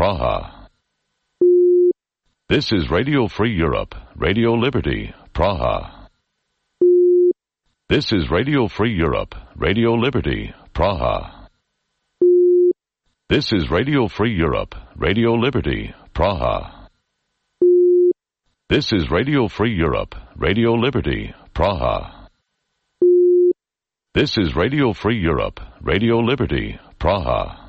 Praha. This is Radio Free Europe, Radio Liberty, Praha. This is Radio Free Europe, Radio Liberty, Praha. This is Radio Free Europe, Radio Liberty, Praha. This is Radio Free Europe, Radio Liberty, Praha. This is Radio Free Europe, Radio Liberty, Praha.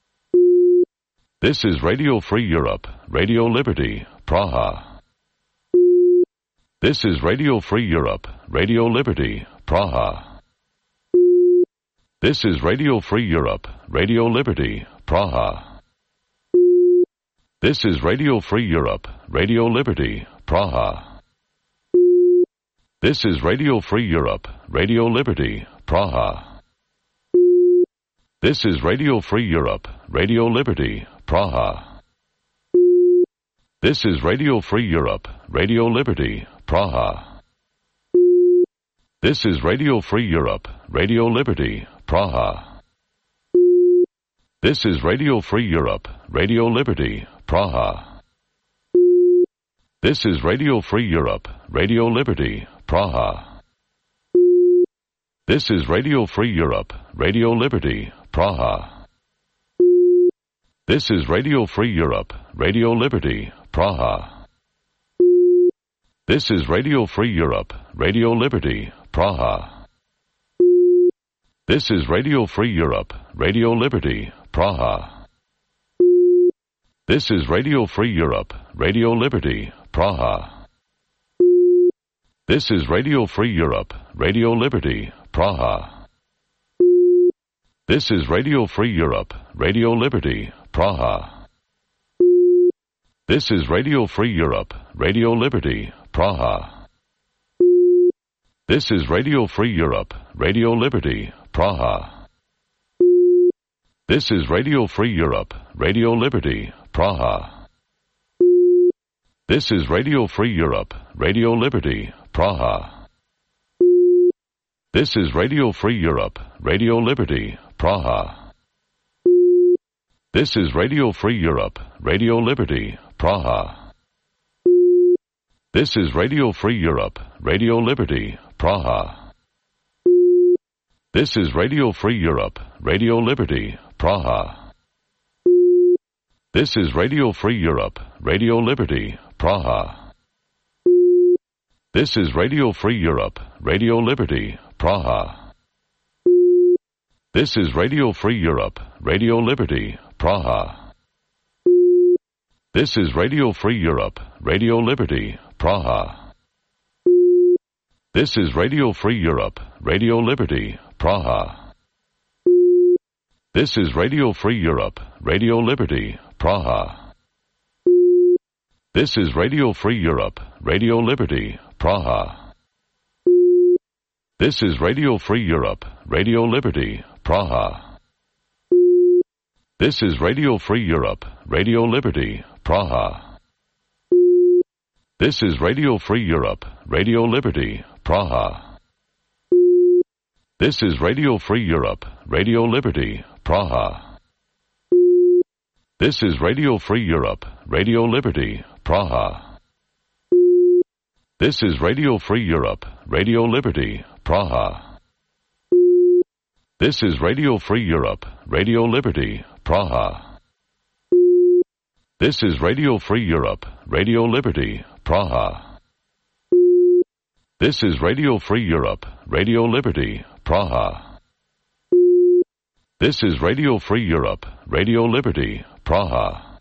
This is Radio Free Europe, Radio Liberty, Praha. This is Radio Free Europe, Radio Liberty, Praha. This is Radio Free Europe, Radio Liberty, Praha. This is Radio Free Europe, Radio Liberty, Praha. This is Radio Free Europe, Radio Liberty, Praha. This is Radio Free Europe, Radio Liberty, Praha. This is Radio Free Europe, Radio Liberty, Praha. This is Radio Free Europe, Radio Liberty, Praha. This is Radio Free Europe, Radio Liberty, Praha. This is Radio Free Europe, Radio Liberty, Praha. This is Radio Free Europe, Radio Liberty, Praha. This is Radio Free Europe, Radio Liberty, Praha. This is Radio Free Europe, Radio Liberty, Praha. This is Radio Free Europe, Radio Liberty, Praha. This is Radio Free Europe, Radio Liberty, Praha. This is Radio Free Europe, Radio Liberty, Praha. This is Radio Free Europe, Radio Liberty, Praha. This is Radio Free Europe, Radio Liberty, Praha. This is Radio Free Europe, Radio Liberty, Praha. This is Radio Free Europe, Radio Liberty, Praha. This is Radio Free Europe, Radio Liberty, Praha. This is Radio Free Europe, Radio Liberty, Praha. This is Radio Free Europe, Radio Liberty, Praha. This is Radio Free Europe, Radio Liberty, Praha. This is Radio Free Europe, Radio Liberty, Praha. This is Radio Free Europe, Radio Liberty, Praha. This is Radio Free Europe, Radio Liberty, Praha. This is Radio Free Europe, Radio Liberty, Praha. This is Radio Free Europe, Radio Liberty, Praha. This is Radio Free Europe, Radio Liberty, Praha. This is Radio Free Europe, Radio Liberty, Praha. This is Radio Free Europe, Radio Liberty, Praha. This is Radio Free Europe, Radio Liberty, Praha. This is Radio Free Europe, Radio Liberty, Praha. This is Radio Free Europe, Radio Liberty, Praha. This is Radio Free Europe, Radio Liberty, Praha. This is Radio Free Europe, Radio Liberty, Praha. This is Radio Free Europe, Radio Liberty, Praha. This is Radio Free Europe, Radio Liberty, Praha. This is Radio Free Europe, Radio Liberty, Praha. This is Radio Free Europe, Radio Liberty, Praha. This is Radio Free Europe, Radio Liberty, Praha.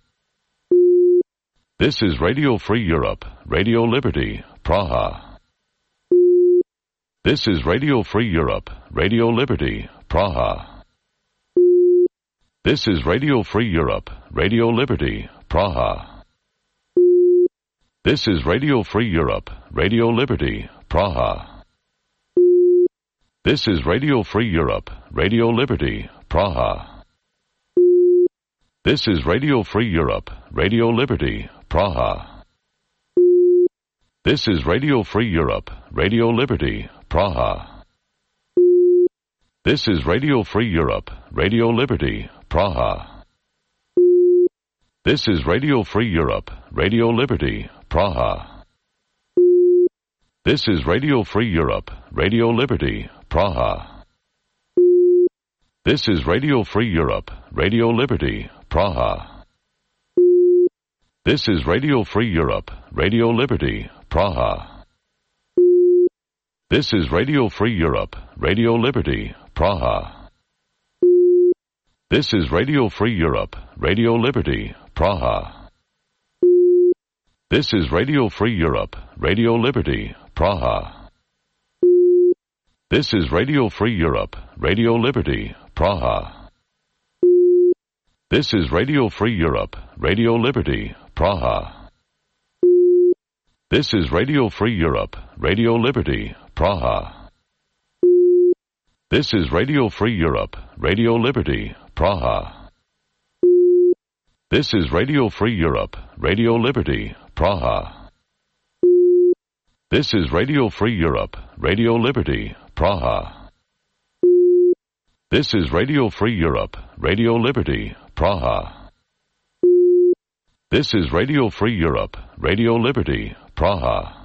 This is Radio Free Europe, Radio Liberty, Praha. This is Radio Free Europe, Radio Liberty, Praha. This is Radio Free Europe, Radio Liberty, Praha. This is Radio Free Europe, Radio Liberty, Praha. This is Radio Free Europe, Radio Liberty, Praha. This is Radio Free Europe, Radio Liberty, Praha. This is Radio Free Europe, Radio Liberty, Praha. This is Radio Free Europe, Radio Liberty, Praha. This is Radio Free Europe, Radio Liberty, Praha. This is Radio Free Europe, Radio Liberty, Praha. This is Radio Free Europe, Radio Liberty, Praha. This is Radio Free Europe, Radio Liberty, Praha. This is Radio Free Europe, Radio Liberty, Praha. This is Radio Free Europe, Radio Liberty, Praha. This is Radio Free Europe, Radio Liberty, Praha. This is Radio Free Europe, Radio Liberty, Praha. This is Radio Free Europe, Radio Liberty, Praha. This is Radio Free Europe, Radio Liberty, Praha. This is Radio Free Europe, Radio Liberty, Praha. This is Radio Free Europe, Radio Liberty, Praha. This is Radio Free Europe, Radio Liberty, Praha. This is Radio Free Europe, Radio Liberty, Praha. This is Radio Free Europe, Radio Liberty, Praha.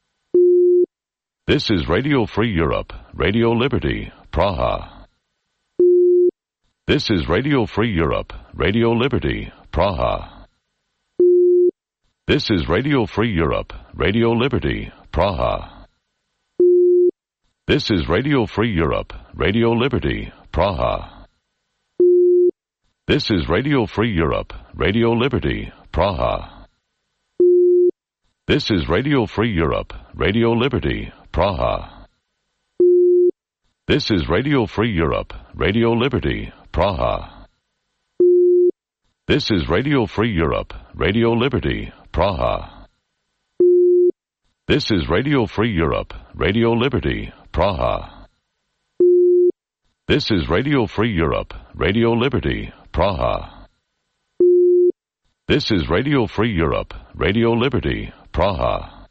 This is Radio Free Europe, Radio Liberty, Praha. This is Radio Free Europe, Radio Liberty, Praha. This is Radio Free Europe, Radio Liberty, Praha. This is Radio Free Europe, Radio Liberty, Praha. This is Radio Free Europe, Radio Liberty, Praha. This is Radio Free Europe, Radio Liberty, Praha. This is Radio Free Europe, Radio Liberty, Praha. This is Radio Free Europe, Radio Liberty, Praha. This is Radio Free Europe, Radio Liberty, Praha. This is Radio Free Europe, Radio Liberty, Praha. This is Radio Free Europe, Radio Liberty, Praha.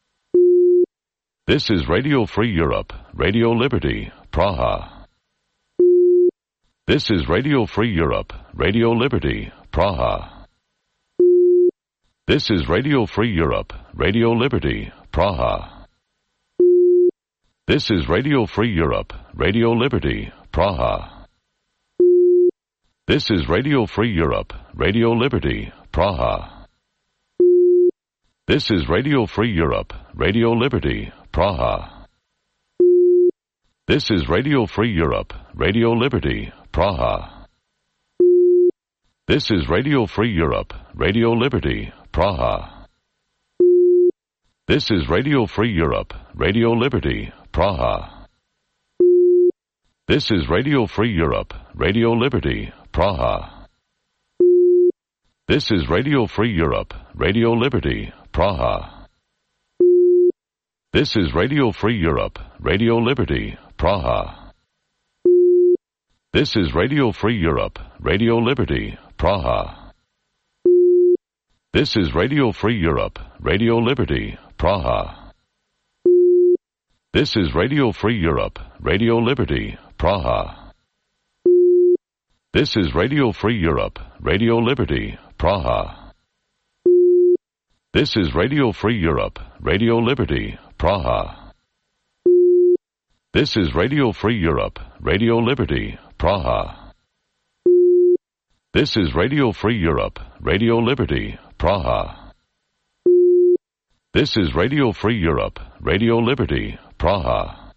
This is Radio Free Europe, Radio Liberty, Praha. This is Radio Free Europe, Radio Liberty, Praha. This is Radio Free Europe, Radio Liberty, Praha. This is Radio Free Europe, Radio Liberty, Praha. This is Radio Free Europe, Radio Liberty, Praha. This is Radio Free Europe, Radio Liberty, Praha. This is Radio Free Europe, Radio Liberty, Praha. This is Radio Free Europe, Radio Liberty, Praha. This is Radio Free Europe, Radio Liberty, Praha. This is Radio Free Europe, Radio Liberty, Praha. This is Radio Free Europe, Radio Liberty, Praha. This is Radio Free Europe, Radio Liberty, Praha. This is Radio Free Europe, Radio Liberty, Praha. This is Radio Free Europe, Radio Liberty, Praha. This is Radio Free Europe, Radio Liberty, Praha. This is Radio Free Europe, Radio Liberty, Praha. This is Radio Free Europe, Radio Liberty, Praha. This is Radio Free Europe, Radio Liberty, Praha. This is Radio Free Europe, Radio Liberty, Praha. This is Radio Free Europe, Radio Liberty, Praha.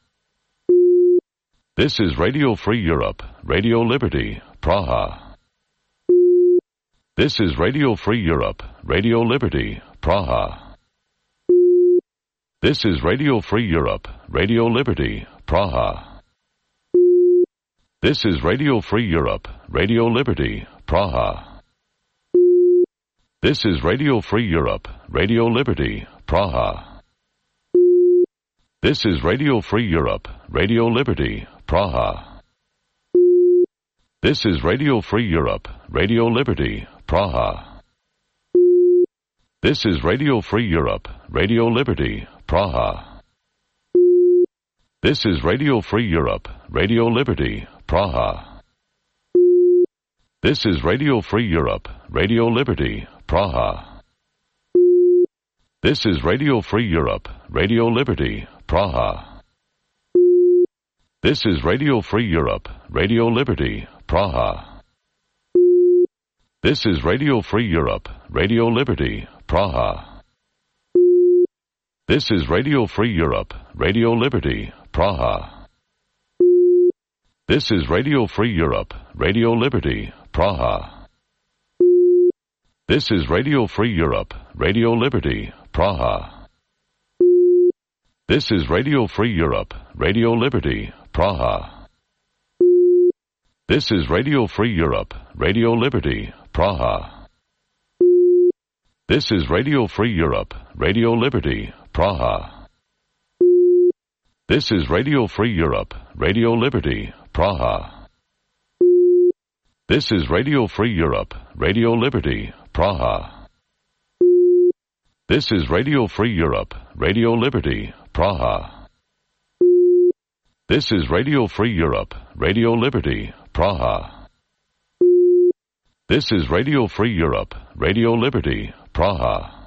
This is Radio Free Europe, Radio Liberty, Praha. This is Radio Free Europe, Radio Liberty, Praha. This is Radio Free Europe, Radio Liberty, Praha. This is Radio Free Europe, Radio Liberty, Praha. This is Radio Free Europe, Radio Liberty, Praha. This is Radio Free Europe, Radio Liberty, Praha. This is Radio Free Europe, Radio Liberty, Praha. This is Radio Free Europe, Radio Liberty, Praha. This is Radio Free Europe, Radio Liberty, Praha. This is Radio Free Europe, Radio Liberty, Praha. This is Radio Free Europe, Radio Liberty, Praha. This is Radio Free Europe, Radio Liberty, Praha. This is Radio Free Europe, Radio Liberty, Praha. This is Radio Free Europe, Radio Liberty, Praha. This is Radio Free Europe, Radio Liberty, Praha. This is Radio Free Europe, Radio Liberty, Praha. This is Radio Free Europe, Radio Liberty, Praha. This is Radio Free Europe, Radio Liberty, Praha. This is Radio Free Europe, Radio Liberty, Praha. This is Radio Free Europe, Radio Liberty, Praha. This is Radio Free Europe, Radio Liberty, Praha. This is Radio Free Europe, Radio Liberty, Praha. This is Radio Free Europe, Radio Liberty, Praha. This is Radio Free Europe, Radio Liberty, Praha.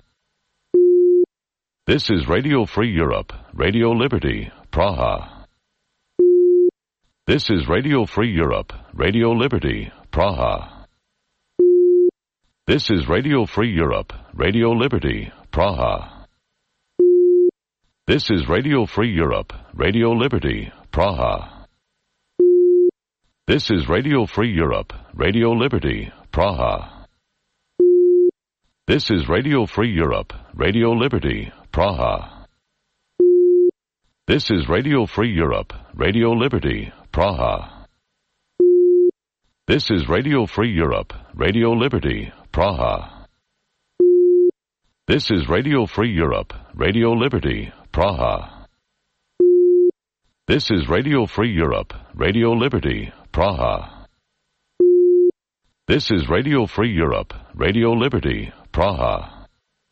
This is Radio Free Europe, Radio Liberty, Praha. This is Radio Free Europe, Radio Liberty, Praha. This is Radio Free Europe, Radio Liberty, Praha. This is Radio Free Europe, Radio Liberty, Praha. This is Radio Free Europe, Radio Liberty, Praha. This is Radio Free Europe, Radio Liberty, Praha. This is Radio Free Europe, Radio Liberty, Praha. This is Radio Free Europe, Radio Liberty, Praha. This is Radio Free Europe, Radio Liberty, Praha. This is Radio Free Europe, Radio Liberty, Praha. This is Radio Free Europe, Radio Liberty, Praha.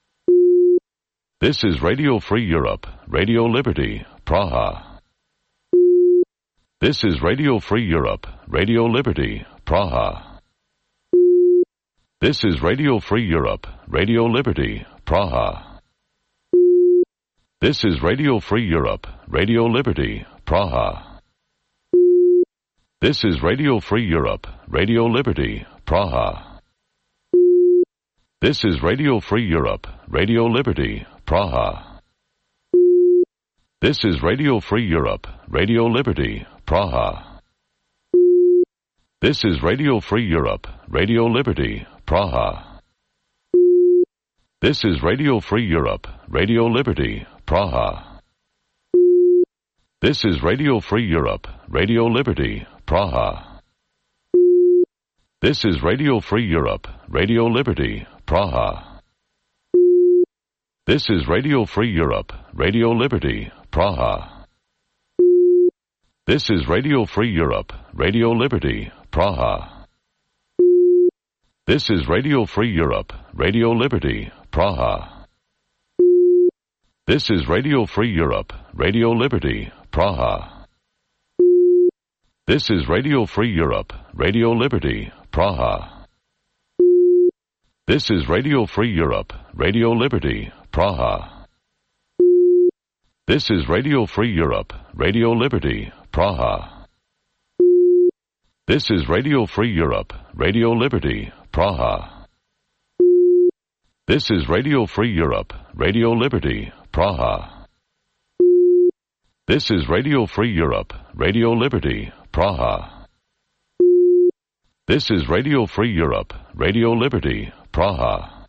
This is Radio Free Europe, Radio Liberty, Praha. This is Radio Free Europe, Radio Liberty, Praha. This is Radio Free Europe, Radio Liberty, Praha. This is Radio Free Europe, Radio Liberty, Praha. This is Radio Free Europe, Radio Liberty, Praha. This is Radio Free Europe, Radio Liberty, Praha. This is Radio Free Europe, Radio Liberty, Praha. This is Radio Free Europe, Radio Liberty, Praha. This is Radio Free Europe, Radio Liberty, Praha. This is Radio Free Europe, Radio Liberty, Praha. This is Radio Free Europe, Radio Liberty, Praha. This is Radio Free Europe, Radio Liberty, Praha. This is Radio Free Europe, Radio Liberty, Praha. This is Radio Free Europe, Radio Liberty, Praha. This is Radio Free Europe, Radio Liberty, Praha. This is Radio Free Europe, Radio Liberty, Praha. This is Radio Free Europe, Radio Liberty, Praha. This is Radio Free Europe, Radio Liberty, Praha. This is Radio Free Europe, Radio Liberty, Praha. This is Radio Free Europe, Radio Liberty, Praha. This is Radio Free Europe, Radio Liberty, Praha. This is Radio Free Europe, Radio Liberty, Praha.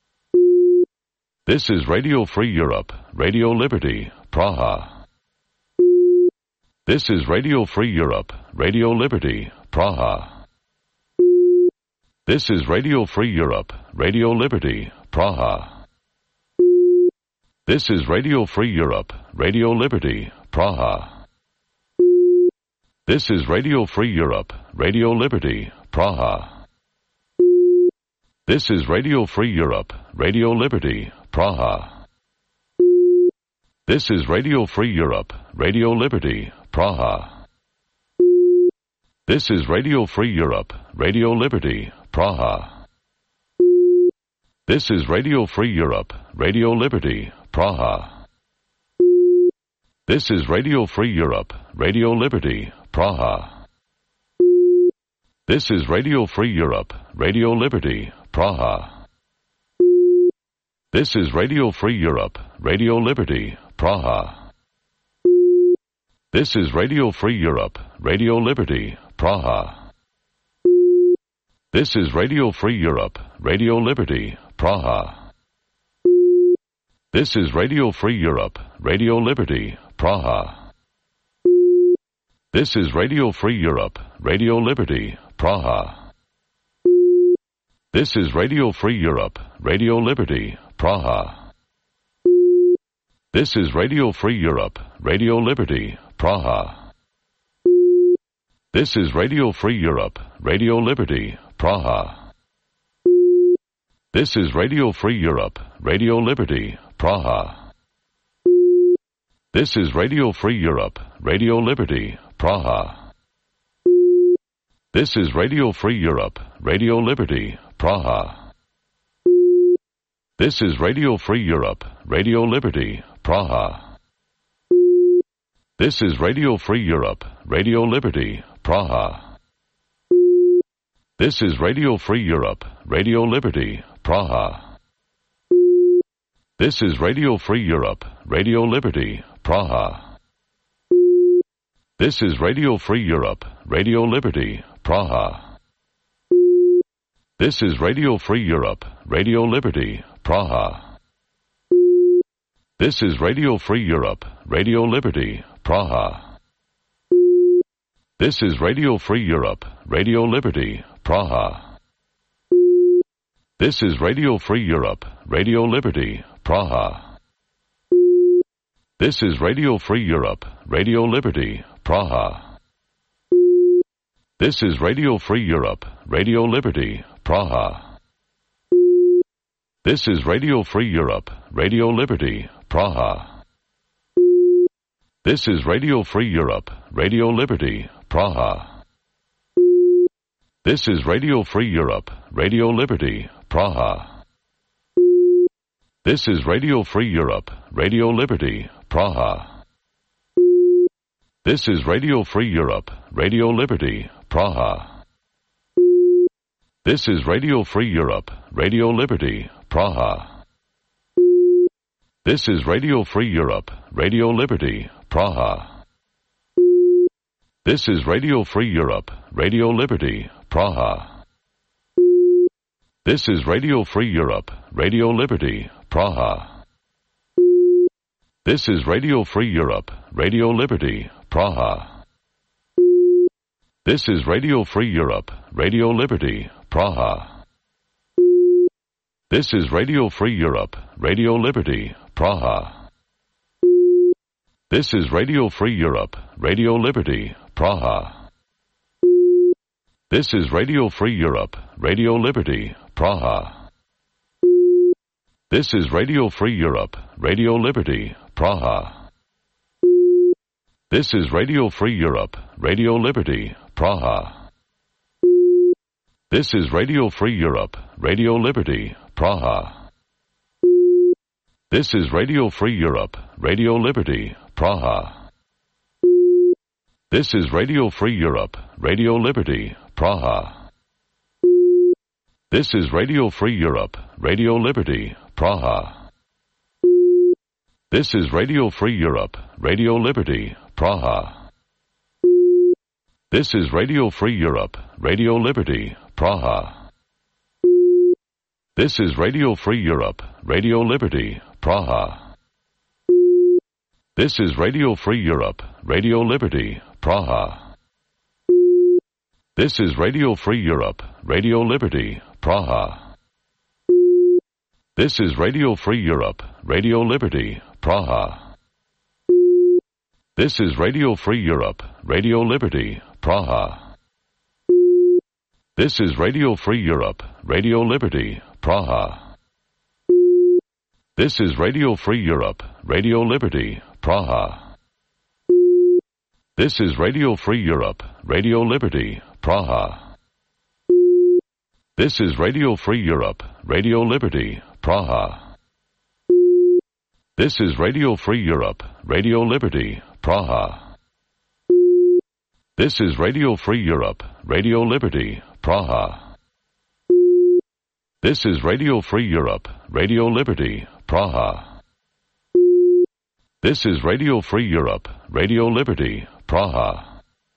This is Radio Free Europe, Radio Liberty, Praha. This is Radio Free Europe, Radio Liberty, Praha. This is Radio Free Europe, Radio Liberty, Praha. This is Radio Free Europe, Radio Liberty, Praha. This is Radio Free Europe, Radio Liberty, Praha. This is Radio Free Europe, Radio Liberty, Praha. This is Radio Free Europe, Radio Liberty, Praha. This is Radio Free Europe, Radio Liberty, Praha. This is Radio Free Europe, Radio Liberty, Praha. This is Radio Free Europe, Radio Liberty, Praha. This is Radio Free Europe, Radio Liberty, Praha. This is Radio Free Europe, Radio Liberty, Praha. This is Radio Free Europe, Radio Liberty, Praha. This is Radio Free Europe, Radio Liberty, Praha. This is Radio Free Europe, Radio Liberty, Praha. This is Radio Free Europe, Radio Liberty, Praha. This is Radio Free Europe, Radio Liberty, Praha. This is Radio Free Europe, Radio Liberty, Praha. This is Radio Free Europe, Radio Liberty, Praha. This is Radio Free Europe, Radio Liberty, Praha. This is Radio Free Europe, Radio Liberty, Praha. This is Radio Free Europe, Radio Liberty, Praha. This is Radio Free Europe, Radio Liberty, Praha. This is Radio Free Europe, Radio Liberty, Praha. This is Radio Free Europe, Radio Liberty, Praha. This is Radio Free Europe, Radio Liberty, Praha. This is Radio Free Europe, Radio Liberty, Praha. This is Radio Free Europe, Radio Liberty, Praha. This is Radio Free Europe, Radio Liberty, Praha. This is Radio Free Europe, Radio Liberty, Praha. This is Radio Free Europe, Radio Liberty, Praha. This is Radio Free Europe, Radio Liberty, Praha. This is Radio Free Europe, Radio Liberty, Praha. This is Radio Free Europe, Radio Liberty, Praha. This is Radio Free Europe, Radio Liberty, Praha. This is Radio Free Europe, Radio Liberty, Praha. This is Radio Free Europe, Radio Liberty, Praha. This is Radio Free Europe, Radio Liberty, Praha. This is Radio Free Europe, Radio Liberty, Praha. This is Radio Free Europe, Radio Liberty, Praha. This is Radio Free Europe, Radio Liberty, Praha. This is Radio Free Europe, Radio Liberty, Praha. This is Radio Free Europe, Radio Liberty, Praha. This is Radio Free Europe, Radio Liberty, Praha. This is Radio Free Europe, Radio Liberty, Praha. This is Radio Free Europe, Radio Liberty, Praha. This is Radio Free Europe, Radio Liberty, Praha. This is Radio Free Europe, Radio Liberty, Praha. This is Radio Free Europe, Radio Liberty, Praha. This is Radio Free Europe, Radio Liberty, Praha. This is Radio Free Europe, Radio Liberty, Praha. This is Radio Free Europe, Radio Liberty, Praha. This is Radio Free Europe, Radio Liberty, Praha. This is Radio Free Europe, Radio Liberty, Praha. This is Radio Free Europe, Radio Liberty, Praha. This is Radio Free Europe, Radio Liberty, Praha. This is Radio Free Europe, Radio Liberty, Praha. This is Radio Free Europe, Radio Liberty, Praha. This is Radio Free Europe, Radio Liberty, Praha. This is Radio Free Europe, Radio Liberty, Praha. This is Radio Free Europe, Radio Liberty, Praha. This is Radio Free Europe, Radio Liberty, Praha. This is Radio Free Europe, Radio Liberty, Praha. This is Radio Free Europe, Radio Liberty, Praha. This is Radio Free Europe, Radio Liberty, Praha. This is Radio Free Europe, Radio Liberty, Praha. This is Radio Free Europe, Radio Liberty, Praha. This is Radio Free Europe, Radio Liberty, Praha.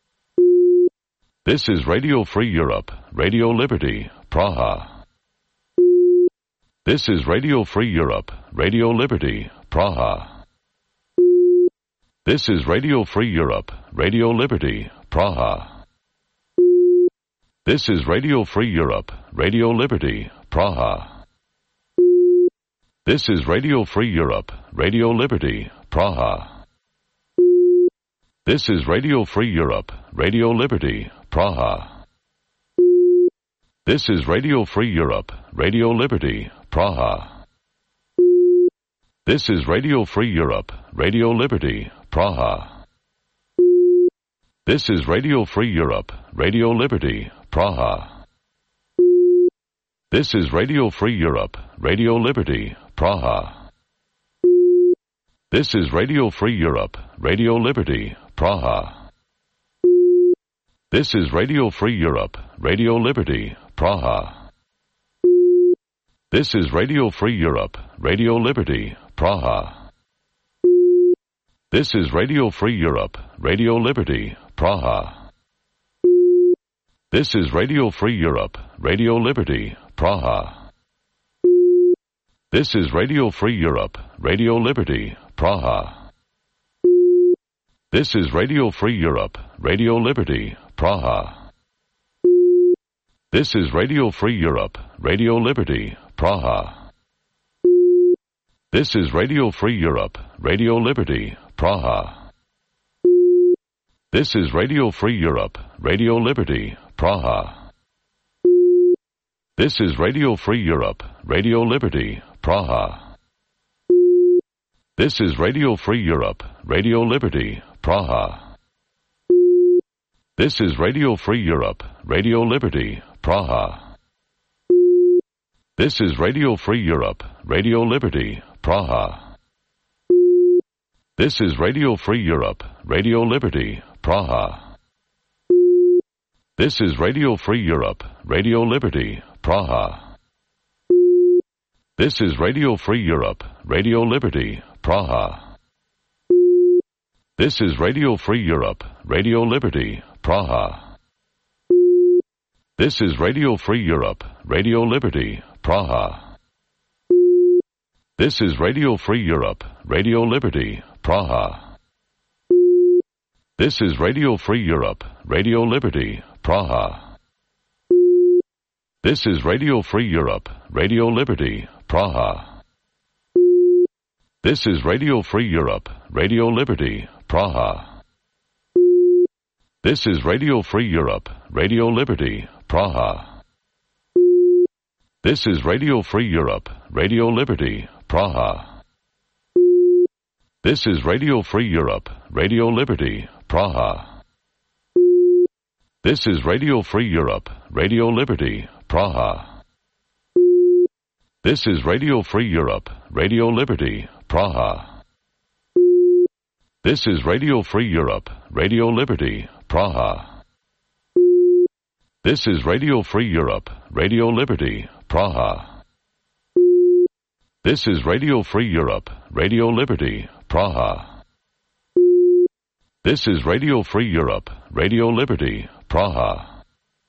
This is Radio Free Europe, Radio Liberty, Praha. This is Radio Free Europe, Radio Liberty, Praha. This is Radio Free Europe, Radio Liberty, Praha. This is Radio Free Europe, Radio Liberty, Praha. This is Radio Free Europe, Radio Liberty, Praha. This is Radio Free Europe, Radio Liberty, Praha. This is Radio Free Europe, Radio Liberty, Praha. This is Radio Free Europe, Radio Liberty, Praha. This is Radio Free Europe, Radio Liberty, Praha. This is Radio Free Europe, Radio Liberty, Praha. This is Radio Free Europe, Radio Liberty, Praha. This is Radio Free Europe, Radio Liberty, Praha. This is Radio Free Europe, Radio Liberty, Praha. This is Radio Free Europe, Radio Liberty, Praha. This is Radio Free Europe, Radio Liberty, Praha. This is Radio Free Europe, Radio Liberty, Praha. This is Radio Free Europe, Radio Liberty, Praha. This is Radio Free Europe, Radio Liberty, Praha. This is Radio Free Europe, Radio Liberty, Praha. This is Radio Free Europe, Radio Liberty, Praha. This is Radio Free Europe, Radio Liberty, Praha. This is Radio Free Europe, Radio Liberty, Praha. This is Radio Free Europe, Radio Liberty, Praha. This is Radio Free Europe, Radio Liberty, Praha. This is Radio Free Europe, Radio Liberty, Praha. This is Radio Free Europe, Radio Liberty, Praha. This is Radio Free Europe, Radio Liberty, Praha. This is Radio Free Europe, Radio Liberty, Praha. This is Radio Free Europe, Radio Liberty, Praha. This is Radio Free Europe, Radio Liberty, Praha. This is Radio Free Europe, Radio Liberty, Praha. This is Radio Free Europe, Radio Liberty, Praha. This is Radio Free Europe, Radio Liberty, Praha. This is Radio Free Europe, Radio Liberty, Praha. This is Radio Free Europe, Radio Liberty, Praha. This is Radio Free Europe, Radio Liberty, Praha. This is Radio Free Europe, Radio Liberty, Praha. This is Radio Free Europe, Radio Liberty, Praha. This is Radio Free Europe, Radio Liberty, Praha. This is Radio Free Europe, Radio Liberty, Praha. This is Radio Free Europe, Radio Liberty, Praha. This is Radio Free Europe, Radio Liberty, Praha.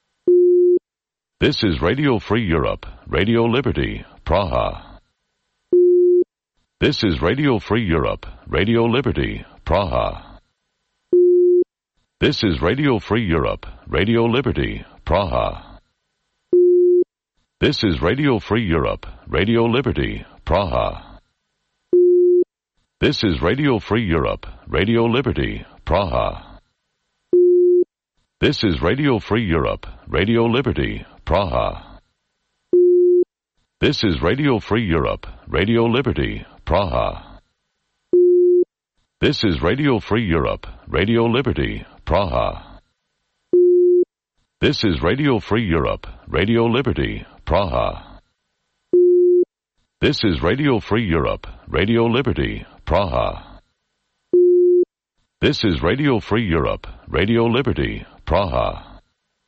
This is Radio Free Europe, Radio Liberty, Praha. This is Radio Free Europe, Radio Liberty, Praha. This is Radio Free Europe, Radio Liberty, Praha. This is Radio Free Europe, Radio Liberty, Praha. This is Radio Free Europe, Radio Liberty, Praha. This is Radio Free Europe, Radio Liberty, Praha. This is Radio Free Europe, Radio Liberty, Praha. This is Radio Free Europe, Radio Liberty, Praha. This is Radio Free Europe, Radio Liberty, Praha. This is Radio Free Europe, Radio Liberty, Praha. This is Radio Free Europe, Radio Liberty, Praha.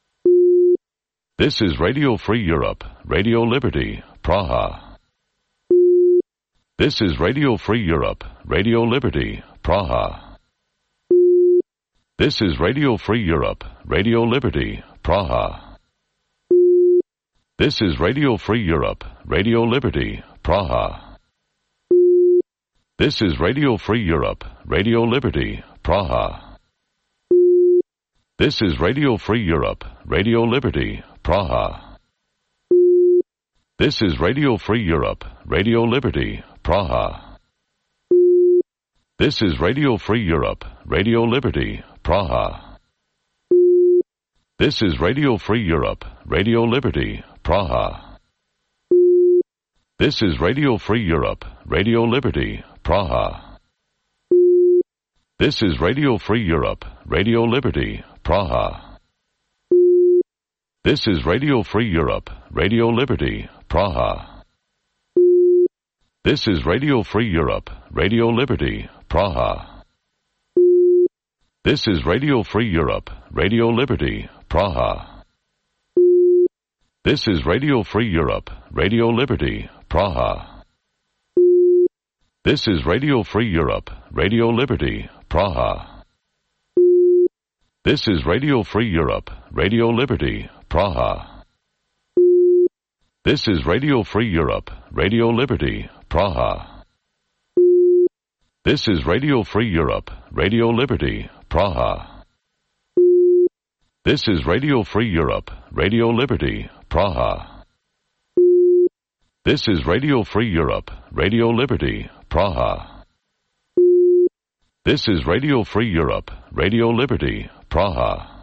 This is Radio Free Europe, Radio Liberty, Praha. This is Radio Free Europe, Radio Liberty, Praha. This is Radio Free Europe, Radio Liberty, Praha. This is Radio Free Europe, Radio Liberty, Praha. This is Radio Free Europe, Radio Liberty, Praha. This is Radio Free Europe, Radio Liberty, Praha. This is Radio Free Europe, Radio Liberty, Praha. This is Radio Free Europe, Radio Liberty, Praha. This is Radio Free Europe, Radio Liberty, Praha. This is Radio Free Europe, Radio Liberty, Praha. This is Radio Free Europe, Radio Liberty, Praha. This is Radio Free Europe, Radio Liberty, Praha. This is Radio Free Europe, Radio Liberty, Praha. This is Radio Free Europe, Radio Liberty, Praha. This is Radio Free Europe, Radio Liberty, Praha. This is Radio Free Europe, Radio Liberty, Praha. This is Radio Free Europe, Radio Liberty, Praha. This is Radio Free Europe, Radio Liberty, Praha. This is Radio Free Europe, Radio Liberty, Praha. This is Radio Free Europe, Radio Liberty, Praha. This is Radio Free Europe, Radio Liberty, Praha. This is Radio Free Europe, Radio Liberty, Praha.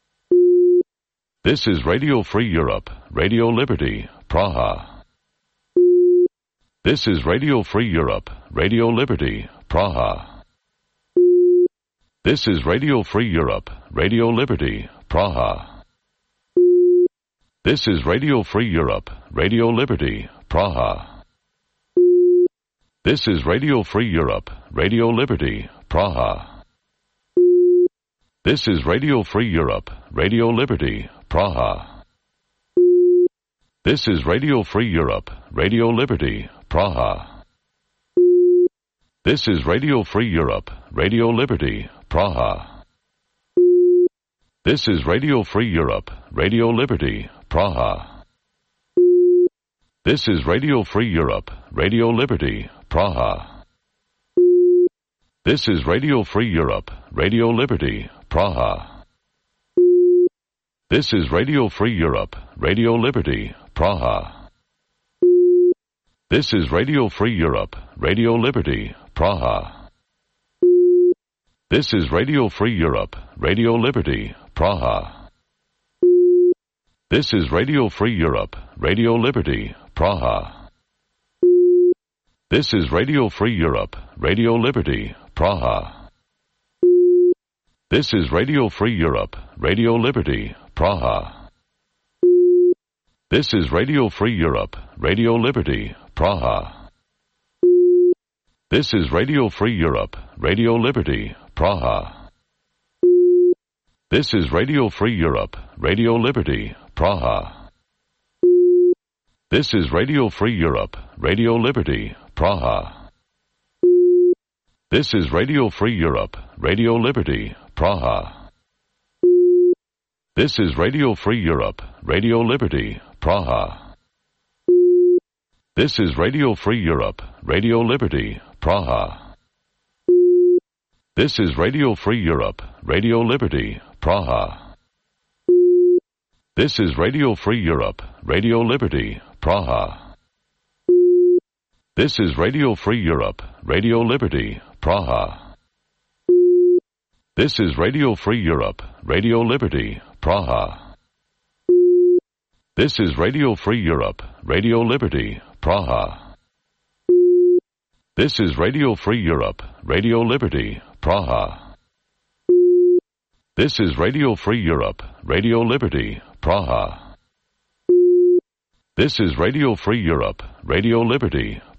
This is Radio Free Europe, Radio Liberty, Praha. This is Radio Free Europe, Radio Liberty, Praha. This is Radio Free Europe, Radio Liberty, Praha. This is Radio Free Europe, Radio Liberty, Praha. This is Radio Free Europe, Radio Liberty, Praha. This is Radio Free Europe, Radio Liberty, Praha. This is Radio Free Europe, Radio Liberty, Praha. This is Radio Free Europe, Radio Liberty, Praha. This is Radio Free Europe, Radio Liberty, Praha. This is Radio Free Europe, Radio Liberty, Praha. This is Radio Free Europe, Radio Liberty, Praha. This is Radio Free Europe, Radio Liberty, Praha. This is Radio Free Europe, Radio Liberty, Praha. This is Radio Free Europe, Radio Liberty, Praha. This is Radio Free Europe, Radio Liberty, Praha. This is Radio Free Europe, Radio Liberty, Praha. This is Radio Free Europe, Radio Liberty, Praha. This is Radio Free Europe, Radio Liberty, Praha. This is Radio Free Europe, Radio Liberty, Praha. This is Radio Free Europe, Radio Liberty, Praha. This is Radio Free Europe, Radio Liberty, Praha. This is Radio Free Europe, Radio Liberty, Praha. This is Radio Free Europe, Radio Liberty, Praha. This is Radio Free Europe, Radio Liberty, Praha. This is Radio Free Europe, Radio Liberty, Praha. This is Radio Free Europe, Radio Liberty, Praha. This is Radio Free Europe, Radio Liberty, Praha. This is Radio Free Europe, Radio Liberty, Praha. This is Radio Free Europe, Radio Liberty, Praha. This is Radio Free Europe, Radio Liberty, Praha. This is Radio Free Europe, Radio Liberty, Praha. This is Radio Free Europe, Radio Liberty,